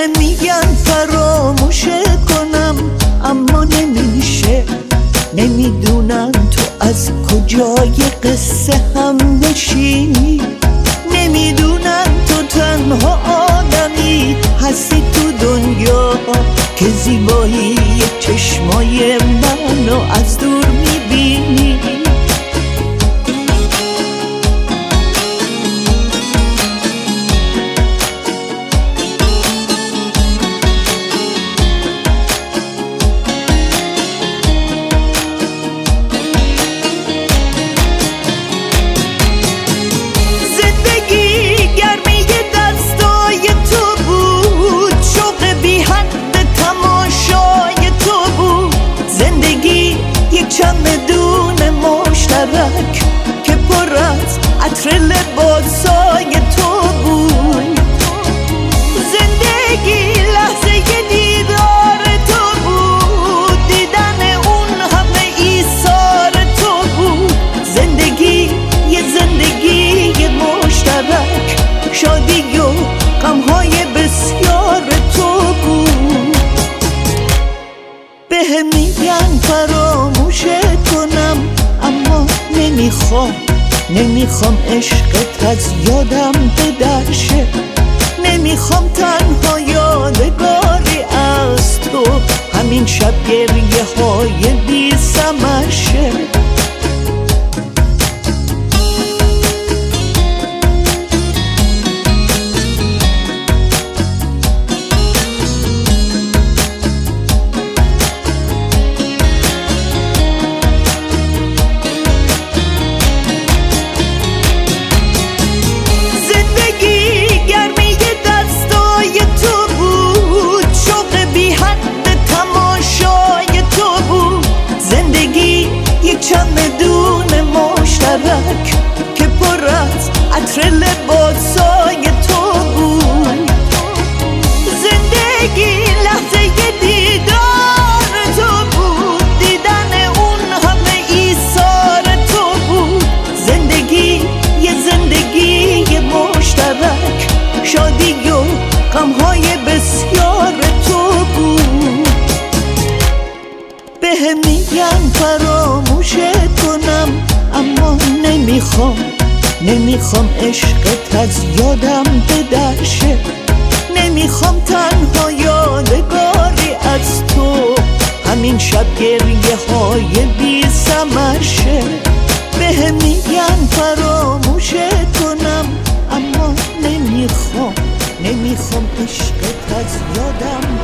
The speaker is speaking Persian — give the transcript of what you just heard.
هم میگن فراموش کنم اما نمیشه. نمیدونن تو از کجای قصه هم نشینی، نمیدونن تو تنها آدمی هستی تو دنیا که زیبایی چشمای منو از دور میبینی. چمدون مشترک که پر از عطر لباسای تو بود. زندگی لحظه دیدار تو بود، دیدن اون همه ایثار تو بود. زندگی یه زندگی مشترک، شادی و غمهای بسیار تو بود. بهم میگن فراموش کنم اما نمیخوام عشقت از یادم بدرشه. نمیخوام تنها یادگاری از تو همین شب گریه های بی ثمر شه. چمدون مشترک که پر از عطر لباسای تو بود. زندگی لحظه دیدار تو بود، دیدن اون همه ایثار تو بود. زندگی یه زندگی مشترک، شادی و غمهای بسیار تو بود. بهم میگن فراموش کنم اما نمیخوام عشقت از یادم بدرشه. نمیخوام تنها یادگاری از تو همین شب گریه های بی ثمر شه. بهم میگن فراموش کنم اما نمیخوام عشقت از یادم